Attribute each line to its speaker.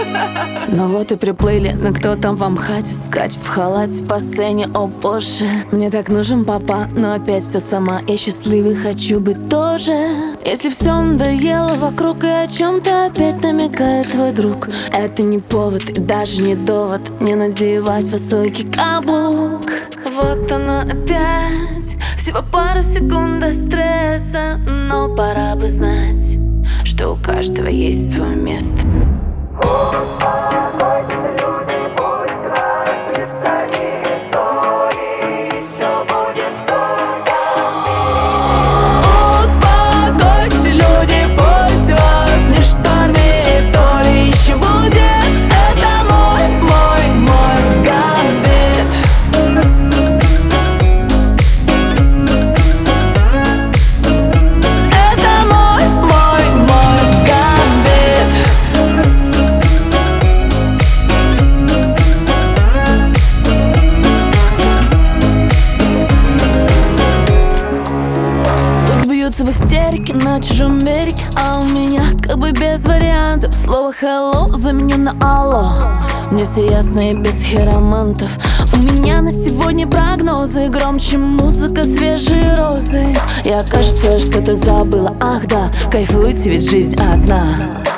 Speaker 1: Ну вот и приплыли, но кто там в Амхате скачет в халате по сцене, о боже. Мне так нужен папа, но опять все сама. Я счастливый, хочу быть тоже. Если все надоело вокруг и о чем-то опять намекает твой друг, это не повод и даже не довод не надевать высокий каблук. Вот оно опять, всего пару секунд до стресса, но пора бы знать, что у каждого есть свое место. В истерике на чужом береге, а у меня как бы без вариантов. Слово hello заменю на алло. Мне все ясно и без хиромантов. У меня на сегодня прогнозы громче музыка, свежие розы. Я, кажется, что-то забыла, ах да, кайфуйте, ведь жизнь одна.